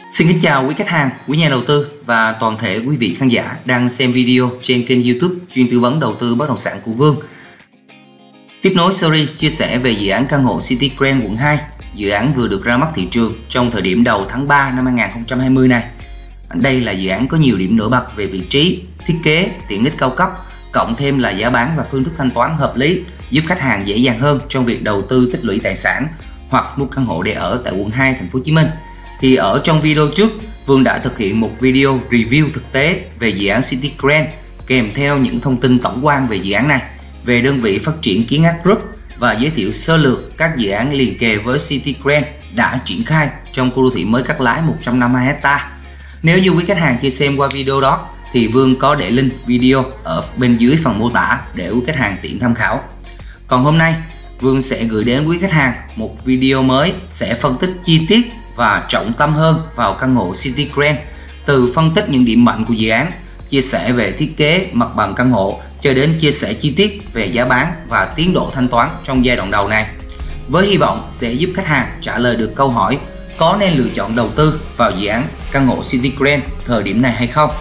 Xin kính chào quý khách hàng, quý nhà đầu tư và toàn thể quý vị khán giả đang xem video trên kênh YouTube chuyên tư vấn đầu tư bất động sản của Vương. Tiếp nối series chia sẻ về dự án căn hộ City Grand quận 2, dự án vừa được ra mắt thị trường trong thời điểm đầu tháng 3 năm 2020 này. Đây là dự án có nhiều điểm nổi bật về vị trí, thiết kế, tiện ích cao cấp, cộng thêm là giá bán và phương thức thanh toán hợp lý, giúp khách hàng dễ dàng hơn trong việc đầu tư tích lũy tài sản hoặc mua căn hộ để ở tại quận 2 thành phố Hồ Chí Minh. Thì ở trong video trước, Vương đã thực hiện một video review thực tế về dự án City Grand kèm theo những thông tin tổng quan về dự án này, về đơn vị phát triển Kiến Ác Group và giới thiệu sơ lược các dự án liền kề với City Grand đã triển khai trong khu đô thị mới Cát Lái 152 ha. Nếu như quý khách hàng chưa xem qua video đó thì Vương có để link video ở bên dưới phần mô tả để quý khách hàng tiện tham khảo. Còn hôm nay, Vương sẽ gửi đến quý khách hàng một video mới sẽ phân tích chi tiết và trọng tâm hơn vào căn hộ City Grand, từ phân tích những điểm mạnh của dự án, chia sẻ về thiết kế mặt bằng căn hộ cho đến chia sẻ chi tiết về giá bán và tiến độ thanh toán trong giai đoạn đầu này, với hy vọng sẽ giúp khách hàng trả lời được câu hỏi có nên lựa chọn đầu tư vào dự án căn hộ City Grand thời điểm này hay không.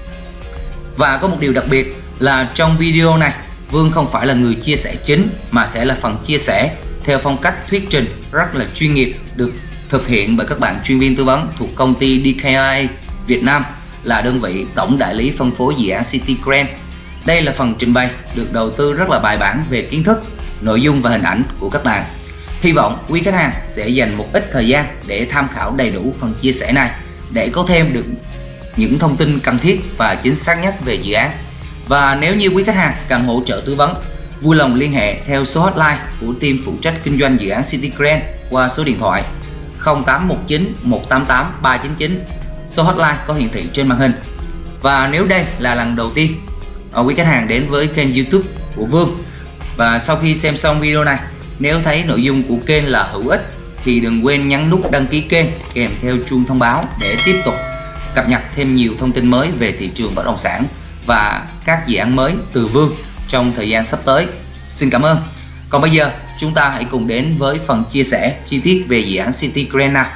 Và có một điều đặc biệt là trong video này, Vương không phải là người chia sẻ chính mà sẽ là phần chia sẻ theo phong cách thuyết trình rất là chuyên nghiệp, được thực hiện bởi các bạn chuyên viên tư vấn thuộc công ty DKIA Việt Nam, là đơn vị tổng đại lý phân phối dự án City Grand. Đây là phần trình bày được đầu tư rất là bài bản về kiến thức, nội dung và hình ảnh của các bạn. Hy vọng quý khách hàng sẽ dành một ít thời gian để tham khảo đầy đủ phần chia sẻ này để có thêm được những thông tin cần thiết và chính xác nhất về dự án. Và nếu như quý khách hàng cần hỗ trợ tư vấn, vui lòng liên hệ theo số hotline của team phụ trách kinh doanh dự án City Grand qua số điện thoại 0819 188 399. Số hotline có hiển thị trên màn hình. Và nếu đây là lần đầu tiên quý khách hàng đến với kênh YouTube của Vương, và sau khi xem xong video này, nếu thấy nội dung của kênh là hữu ích thì đừng quên nhấn nút đăng ký kênh kèm theo chuông thông báo để tiếp tục cập nhật thêm nhiều thông tin mới về thị trường bất động sản và các dự án mới từ Vương trong thời gian sắp tới. Xin cảm ơn. Còn bây giờ chúng ta hãy cùng đến với phần chia sẻ chi tiết về dự án City Grand nào.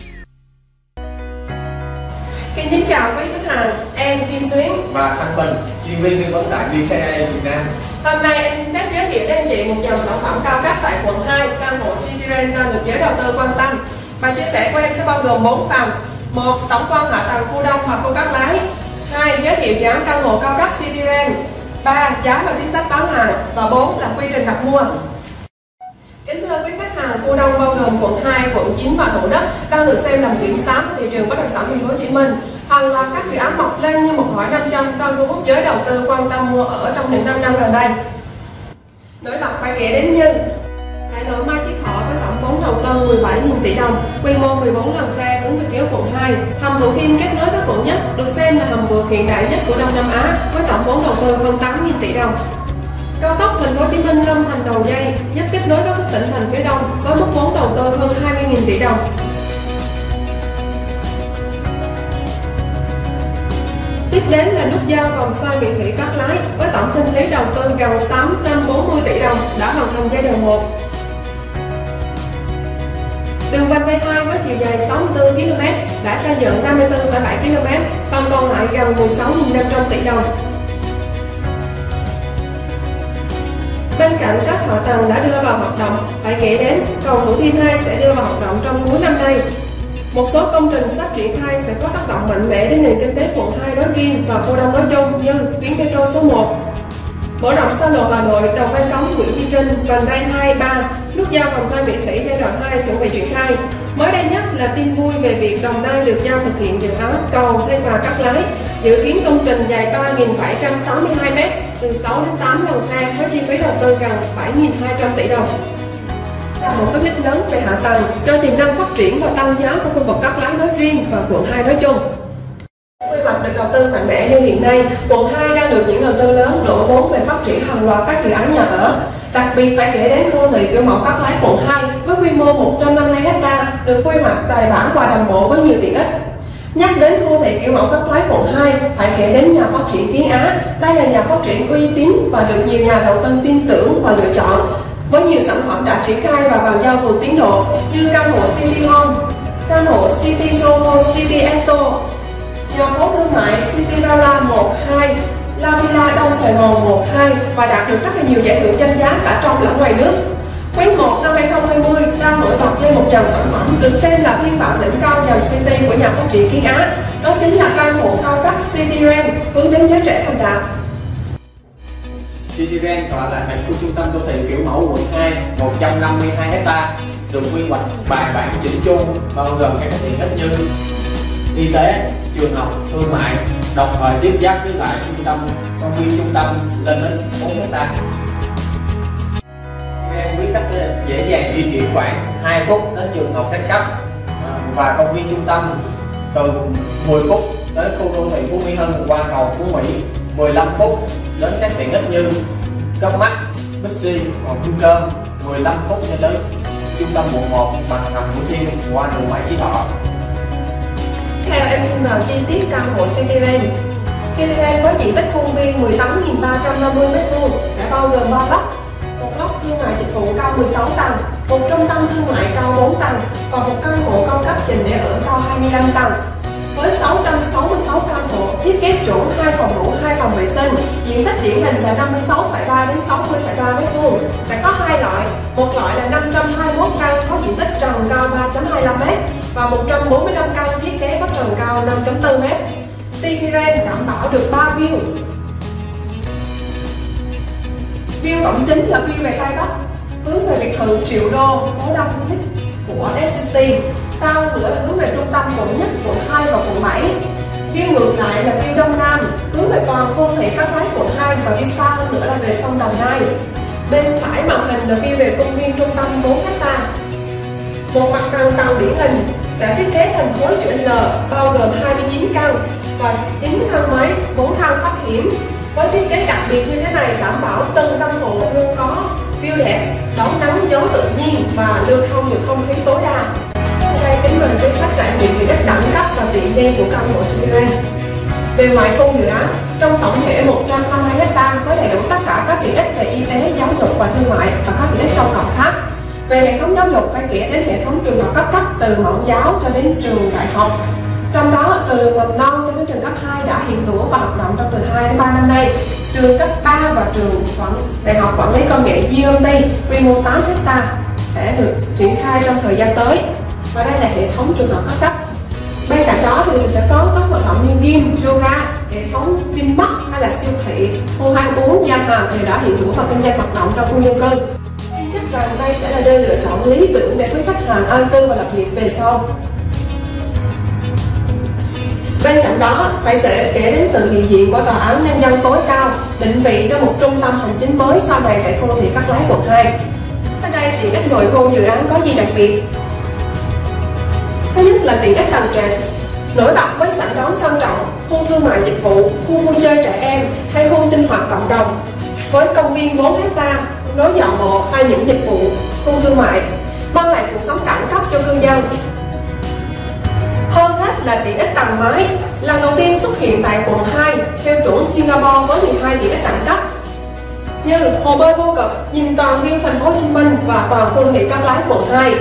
Xin chào quý khách hàng, em Kim Xuyến và Thanh Bình, chuyên viên tư vấn tại DKIA Việt Nam. Hôm nay em xin phép giới thiệu đến anh chị một dòng sản phẩm cao cấp tại quận 2, căn hộ City Grand đang được giới đầu tư quan tâm. Và chia sẻ của em sẽ bao gồm 4 phần: 1. Tổng quan hạ tầng khu đông và khu Cát Lái. 2. Giới thiệu dự án căn hộ cao cấp City Grand. 3. Giá và chính sách bán hàng. Và 4 là quy trình đặt mua. Kính thưa quý khách hàng, khu đông bao gồm quận 2, quận 9 và Thủ Đức đang được xem là một điểm sáng của thị trường bất động sản thành phố Hồ Chí Minh. Hàng loạt các dự án mọc lên như một hỏi 500 đang thu hút giới đầu tư quan tâm mua ở trong những 5 năm gần đây. Nổi bật phải kể đến như Đại lộ Mai Chí Thọ với tổng vốn đầu tư 17.000 tỷ đồng, quy mô 14 làn xe hướng về phía quận 2. Hầm Thủ Thiêm kết nối với quận Nhất, được xem là hầm vượt hiện đại nhất của Đông Nam Á với tổng vốn đầu tư hơn 8.000 tỷ đồng. Cao tốc Thành phố Hồ Chí Minh Long Thành Dầu Giây giúp kết nối với các tỉnh thành phía đông với mức vốn đầu tư hơn 20.000 tỷ đồng. Tiếp đến là nút giao vòng xoay Mỹ Thủy Cát Lái với tổng kinh phí đầu tư gần 840 tỷ đồng đã hoàn thành giai đoạn 1. Đường vành đai 2 với chiều dài 64 km đã xây dựng 54,7 km, phần còn lại gần 16.500 tỷ đồng. Bên cạnh các hạ tầng đã đưa vào hoạt động, phải kể đến cầu Thủ Thiêm 2 sẽ đưa vào hoạt động trong cuối năm nay. Một số công trình sắp triển khai sẽ có tác động mạnh mẽ đến nền kinh tế quận 2 nói riêng và khu đông nói chung như tuyến metro số 1, mở rộng xa lộ Hà Nội, đầu Văn Cống, Nguyễn Duy Trinh, vành đai 2, 3, nút giao vòng xoay Mỹ Thủy giai đoạn 2 chuẩn bị triển khai. Mới đây nhất là tin vui về việc Đồng Nai được giao thực hiện dự án cầu Thay Phà Cát Lái, dự kiến công trình dài 3.782 m, từ 6 đến 8 làn xe với chi phí đầu tư gần 7.200 tỷ đồng. Một cái đích lớn về hạ tầng cho tiềm năng phát triển và tăng giá của khu vực Cát Lái nói riêng và quận 2 nói chung. Quy hoạch được đầu tư mạnh mẽ như hiện nay, quận 2 đang được những đầu tư lớn đổ vốn về phát triển hàng loạt các dự án nhà ở. Đặc biệt phải kể đến khu thị kiểu mẫu Cát Lái quận 2 với quy mô 152 ha được quy hoạch bài bản và đồng bộ với nhiều tiện ích. Nhắc đến khu thị kiểu mẫu Cát Lái quận 2, phải kể đến nhà phát triển Kiến Á. Đây là nhà phát triển uy tín và được nhiều nhà đầu tư tin tưởng và lựa chọn, với nhiều sản phẩm đã triển khai và bàn giao vượt tiến độ như căn hộ City Home, căn hộ City Soho, City nhà phố thương mại City Rala 1-2, La Villa Đông Sài Gòn 1-2 và đạt được rất là nhiều giải thưởng danh giá cả trong lẫn ngoài nước. Quý 1 năm 2020 đang nổi bật lên một dòng sản phẩm được xem là phiên bản đỉnh cao dòng City của nhà phát triển Kiến Á, đó chính là căn hộ cao cấp City Ranch hướng đến giới trẻ thành đạt. City Ranch tọa lạc tại khu trung tâm đô thị kiểu mẫu quận 2, 152 ha, được quy hoạch bài bản chỉnh chu, bao gồm các tiện ích như y tế, trường học, thương mại, đồng thời tiếp giáp với lại công viên trung tâm lên đến 4 ha. Với cách dễ dàng di chuyển khoảng 2 phút đến trường học các cấp và công viên trung tâm, từ 10 phút đến khu đô thị Phú Mỹ Hưng qua cầu Phú Mỹ, 15 phút đến các tiện ích như Cấp Mắc, Bixi, Kim Cơm, 15 phút cho tới trung tâm quận 1 bằng hầm Thủ Thiêm qua đường Mai Chí Thọ. Theo em xin vào chi tiết căn hộ City Ranch. City Ranch có diện tích khuôn viên 18.350 m2, sẽ bao gồm 3 block. Một block thương mại dịch vụ cao 16 tầng, một trung tâm thương mại cao 4 tầng và một căn hộ cao cấp dành để ở cao 25 tầng. Với 666 căn hộ, thiết kế chuẩn 2 phòng ngủ, 2 phòng vệ sinh, diện tích điển hình là 56,3 đến 60,3 m2, sẽ có 2 loại. Một loại là 521 căn có diện tích trần cao 3.25 m và 145 căn thiết kế có trần cao 5.4 m. City Ranch đảm bảo được 3 view. View cổng chính là view về Tây Bắc, hướng về biệt thự Triệu Đô, phố Đông Village của SCC. Sau nữa là hướng về trung tâm quận 1, quận 2 và quận 7. View ngược lại là view Đông Nam, hướng về toàn khu thị Cát Lái quận 2 và view xa hơn nữa là về sông Đồng Nai. Bên phải màn hình là view về công viên trung tâm 4 ha. Một mặt bằng tầng điển hình sẽ thiết kế thành khối chữ L, bao gồm 29 căn và 9 thang máy, 4 thang thoát hiểm. Với thiết kế đặc biệt như thế này đảm bảo từng căn hộ luôn có view đẹp, đón nắng gió tự nhiên và lưu thông được không khí tối đa. Đây kính mời quý khách trải nghiệm về đất đẳng cấp và tiện nghi của căn hộ City Ranch. Về ngoại khu dự án, trong tổng thể 150 ha có đầy đủ tất cả các tiện ích về y tế, giáo dục và thương mại và các tiện ích công cộng khác. Về hệ thống giáo dục phải kể đến hệ thống trường học các cấp từ mẫu giáo cho đến trường đại học. Trong đó, từ mầm non cho đến trường cấp 2 đã hiện hữu và hoạt động trong từ 2 đến 3 năm nay. Trường cấp 3 và trường đại học quản lý công nghệ GMT quy mô 8 ha sẽ được triển khai trong thời gian tới. Và đây là hệ thống trường học các cấp. Bên cạnh đó thì sẽ có các hoạt động như gym, yoga, hệ thống Vinmart hay là siêu thị, khu ăn uống, nhà hàng đều đã hiện hữu và kinh doanh hoạt động trong khu dân cư. Tin chắc rằng đây sẽ là nơi lựa chọn lý tưởng để quý khách hàng an cư và lập nghiệp về sau. Bên cạnh đó, phải sẽ kể đến sự hiện diện của Tòa án Nhân dân tối cao, định vị cho một trung tâm hành chính mới sau này tại khu đô thị Cát Lái quận 2. Ở đây tiện ích nội khu dự án có gì đặc biệt? Thứ nhất là tiện ích tầng trệt, nổi bật với sảnh đón sang trọng, khu thương mại dịch vụ, khu vui chơi trẻ em hay khu sinh hoạt cộng đồng. Với công viên 4 ha, lối dạo bộ hay những dịch vụ, khu thương mại, mang lại cuộc sống đẳng cấp cho cư dân. Hơn hết là tiện ích tầng mái, lần đầu tiên xuất hiện tại quận 2 theo chuẩn Singapore với 12 tiện ích đẳng cấp như hồ bơi vô cực, nhìn toàn view thành phố Hồ Chí Minh và toàn khu đô thị Cát Lái quận 2.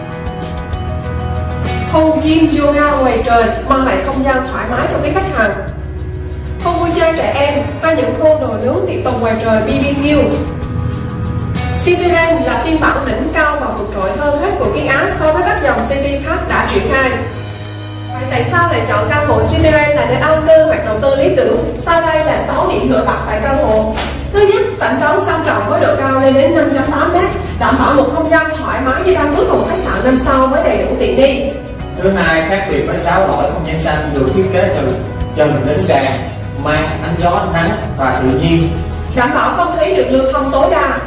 Khu gym yoga ngoài trời mang lại không gian thoải mái cho quý khách hàng. Khu vui chơi trẻ em hay những khu đồ nướng tiệc tùng ngoài trời BBQ. City Ranch là phiên bản đỉnh cao và vượt trội hơn hết của Kiến Á so với các dòng city khác đã triển khai. Vậy tại sao lại chọn căn hộ City Ranch là nơi an cư hoặc đầu tư lý tưởng? Sau đây là 6 điểm nổi bật tại căn hộ. Thứ nhất, sảnh đón sang trọng với độ cao lên đến 5.8 m, đảm bảo một không gian thoải mái như đang bước vào một khách sạn 5 sao với đầy đủ tiện nghi. Thứ hai, khác biệt với 6 lỗi không gian xanh được thiết kế từ trần đến sàn, mang ánh gió, nắng và tự nhiên, đảm bảo không khí được lưu thông tối đa.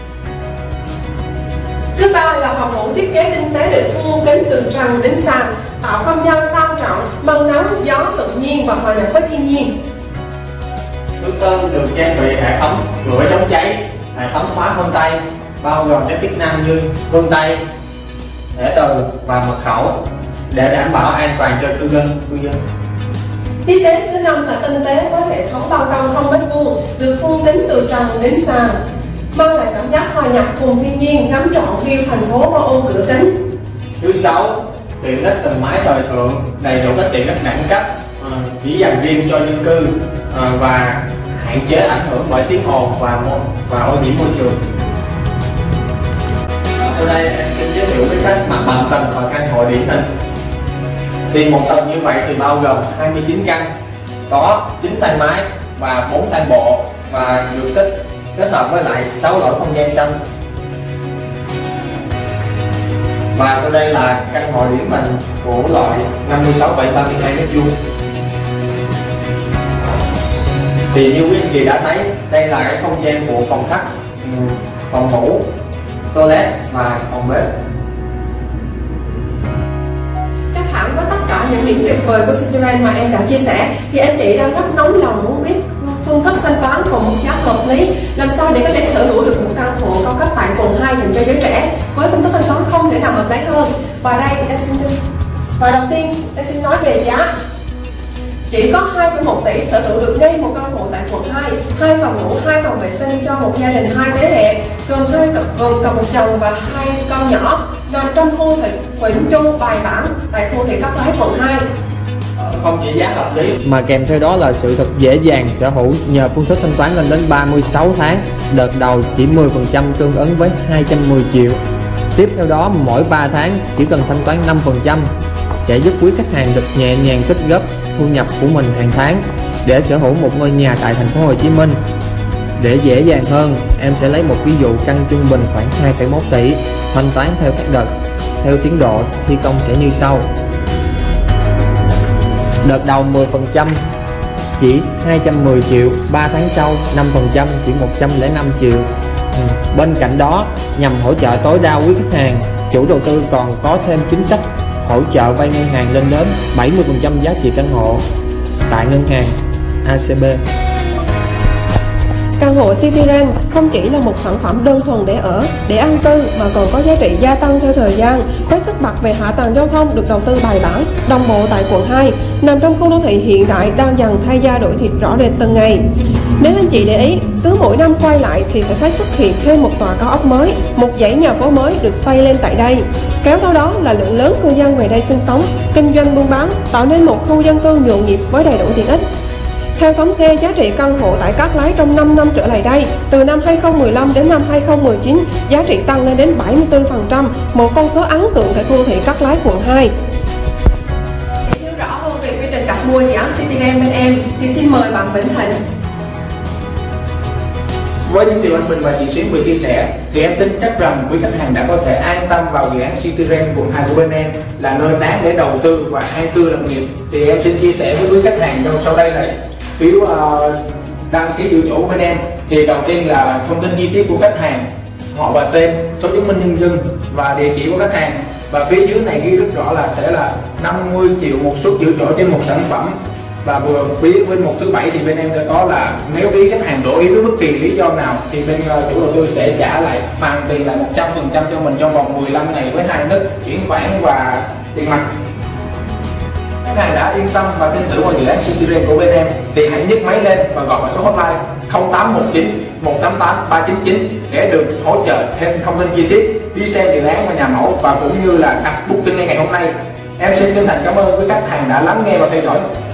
Thứ ba là phòng ngủ thiết kế tinh tế được full kính từ trần đến sàn, tạo không gian sang trọng, măng nắng, gió tự nhiên và hòa nhập với thiên nhiên. Thứ tư, được trang bị hệ thống cửa chống cháy, hệ thống khóa vân tay, bao gồm các chức năng như vân tay, thẻ từ và mật khẩu để đảm bảo an toàn cho cư dân. Thiết kế thứ năm là tinh tế với hệ thống ban công không mét vuông, được full kính từ trần đến sàn, mang lại cảm giác hòa nhập cùng thiên nhiên, ngắm trọn view thành phố qua ô cửa kính. Thứ sáu, tiện ích tầng mái thời thượng, đầy đủ các tiện ích đẳng cấp chỉ dành riêng cho dân cư và hạn chế ảnh hưởng bởi tiếng ồn và ô nhiễm môi trường. Sau đây em xin giới thiệu với cách mặt bằng tầng và căn hộ điển hình. Thì một tầng như vậy thì bao gồm 29 căn, có 9 thang máy và 4 thang bộ và được kết hợp với lại 6 lỗ không gian xanh. Và sau đây là căn hộ điển hình của loại 56,32 m². Thì như quý anh chị đã thấy, đây là cái không gian của phòng khách, phòng ngủ, toilet và phòng bếp. Chắc hẳn với tất cả những điểm tuyệt vời của Cityland mà em đã chia sẻ thì anh chị đang rất nóng lòng muốn biết phương thức thanh toán cùng mức giá hợp lý, làm sao để có thể sở hữu được một căn hộ cao cấp tại quận 2 dành cho giới trẻ với phương thức thanh toán không thể nào hợp lý hơn. Và đầu tiên em xin nói về giá. Chỉ có 2,1 tỷ sở hữu được ngay một căn hộ tại quận 2, 2 phòng ngủ, 2 phòng vệ sinh cho một gia đình 2 thế hệ, gồm cặp một chồng và 2 con nhỏ, nằm trong khu thị Quỳnh Chu, Bài Bản tại khu thị Cát Lái quận 2. Không chỉ giá hợp lý mà kèm theo đó là sự thật dễ dàng sở hữu nhờ phương thức thanh toán lên đến 36 tháng. Đợt đầu chỉ 10% tương ứng với 210 triệu. Tiếp theo đó mỗi 3 tháng chỉ cần thanh toán 5% sẽ giúp quý khách hàng được nhẹ nhàng tích góp thu nhập của mình hàng tháng để sở hữu một ngôi nhà tại thành phố Hồ Chí Minh. Để dễ dàng hơn, em sẽ lấy một ví dụ căn trung bình khoảng 2,1 tỷ, thanh toán theo các đợt, theo tiến độ thi công sẽ như sau. Đợt đầu 10% chỉ 210 triệu, 3 tháng sau 5% chỉ 105 triệu. Bên cạnh đó, nhằm hỗ trợ tối đa quý khách hàng, chủ đầu tư còn có thêm chính sách hỗ trợ vay ngân hàng lên đến 70% giá trị căn hộ tại ngân hàng ACB. Căn hộ Cityland không chỉ là một sản phẩm đơn thuần để ở, để an cư mà còn có giá trị gia tăng theo thời gian, với sức bật về hạ tầng giao thông được đầu tư bài bản, đồng bộ tại quận 2, nằm trong khu đô thị hiện đại đang dần thay da đổi thịt rõ rệt từng ngày. Nếu anh chị để ý, cứ mỗi năm quay lại thì sẽ thấy xuất hiện thêm một tòa cao ốc mới, một dãy nhà phố mới được xây lên tại đây. Kéo theo đó là lượng lớn cư dân về đây sinh sống, kinh doanh buôn bán, tạo nên một khu dân cư nhộn nhịp với đầy đủ tiện ích. Theo thống kê, giá trị căn hộ tại Cát Lái trong 5 năm trở lại đây, từ năm 2015 đến năm 2019, giá trị tăng lên đến 74%, một con số ấn tượng tại khu đô thị Cát Lái quận 2. Để hiểu rõ hơn về quy trình đặt mua dự án Cityland bên em, thì xin mời bạn Vĩnh Thịnh. Với những điều anh Bình và chị Xuyến vừa chia sẻ thì em tin chắc rằng quý khách hàng đã có thể an tâm vào dự án Cityland quận 2 của bên em là nơi đáng để đầu tư và an cư lập nghiệp. Thì em xin chia sẻ với quý khách hàng trong sau đây này phiếu đăng ký giữ chỗ của bên em. Thì đầu tiên là thông tin chi tiết của khách hàng, họ và tên, số chứng minh nhân dân và địa chỉ của khách hàng. Và phía dưới này ghi rất rõ là sẽ là 50 triệu một suất giữ chỗ trên một sản phẩm. Và vừa phía bên một thứ bảy thì bên em sẽ có là nếu ý khách hàng đổi ý với bất kỳ lý do nào thì bên chủ đầu tư sẽ trả lại hoàn tiền lại 100% cho mình trong vòng 15 ngày với 2 hình thức chuyển khoản và tiền mặt. Khách hàng đã yên tâm và tin tưởng vào dự án Cityland của bên em thì hãy nhấc máy lên và gọi vào số hotline 0819 188 399 để được hỗ trợ thêm thông tin chi tiết, đi xem dự án và nhà mẫu và cũng như là đặt booking ngay ngày hôm nay. Em xin chân thành cảm ơn quý khách hàng đã lắng nghe và theo dõi.